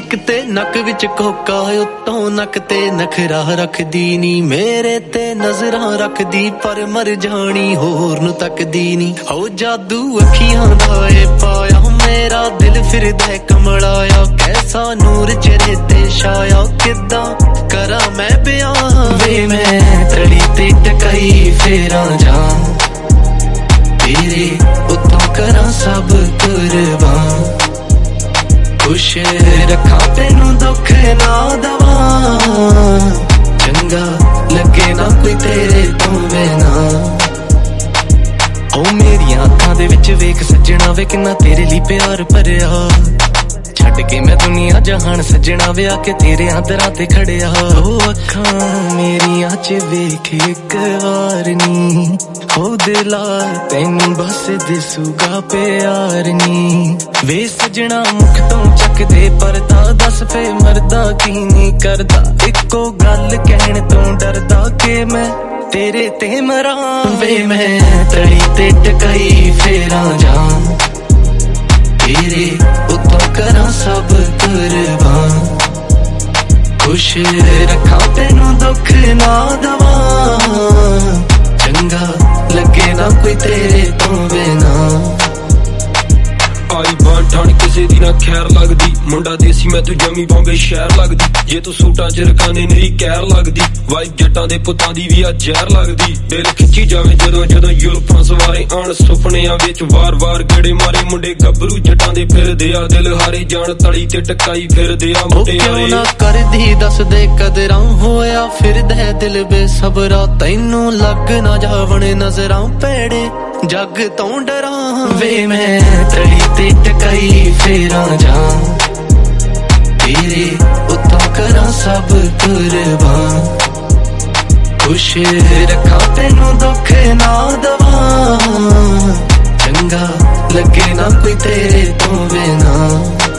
ਨੱਕ ਤੇ ਨੱਕ ਵਿੱਚ ਕੋਕਾ ਉੱਤੋਂ ਨੱਕ ਤੇ ਨਖਰਾ ਰੱਖਦੀ ਨੀ ਮੇਰੇ ਤੇ ਨਜ਼ਰਾਂ ਰੱਖਦੀ ਪਰ ਮਰ ਜਾਣੀ ਹੋਰ ਨੂੰ ਤੱਕਦੀ ਨੀ ਹੋ ਜਾਦੂ ਅੱਖੀਆਂ ਦਾ ਏ ਪਾਇਆ ਮੇਰਾ ਦਿਲ ਫਿਰਦਾ ਕਮਲਾਇਆ ਕੈਸਾ ਨੂਰ ਚਿਹਰੇ ਤੇ ਛਾਇਆ ਕਿੱਦਾਂ ਕਰਾਂ ਮੈਂ ਬਿਆਨ ਵੇ ਮੈਂ ਤੜੀ ਤੇ ਟਕਾਈ ਫੇਰਾਂ ਜਾਂ ਤੇਰੇ ਉੱਤੋਂ ਕਰਾਂ ਸਭ ਕੁਰਬਾਨ खुश रखा तेनू दुख ना दवा चंगा लगे ना कोई तेरे तो बिना ओ मेरिया अखां दे विच वेख सजना वे किन्ना तेरे लिए प्यार भरिया छड्ड के मैं दुनिया जहान सजना वे आके तेरे आदरां ते खड़िया ओ अखां मेरिया च वेख इक वार नी हो दिला तैनू बस दिसूगा प्यार नी वे सजना मुख तो चक दे परदा दस फे मरदा की नहीं करदा इको गल कहण तो डरदा के मैं तेरे ते मरा वे मैं तड़ी ते टकाई फेरा जा तेरे उत्तों करा सब कुर्बान खुश रखा तेनू दुख ना दवा चंगा लगे ना कोई तेरे तो बिना आई बान ठाण किसे दी ना खैर लगदी मुंडा देसी मैं तू जमी बॉम्बे शहर लगदी जे तू सूटां च रखाने मेरी कैर लगदी वाइफ जट्टां दे पुत्तां दी भी आ जहर लगदी दिल खिच्ची जावे जदों जदों यूरोपां सवारे आण सुपनियां विच वार वार गड़े मारे मुंडे गभरू जट्टां दे फिरदे आ दिल हारे जान तली ते टकाई फिरदे आ मुंडे क्यों ना करदी दस दे कदरां होया फिरदा दिल बेसबरा तैनू लग ना जावण नजरां पेड़े जग तो डरा वे मैं तड़ी ते टकाई फेरा जा तेरे उत्तों करा सब कुर्बान खुश रखा तेनू दुख ना दवा चंगा लगे ना कोई तेरे तो बिना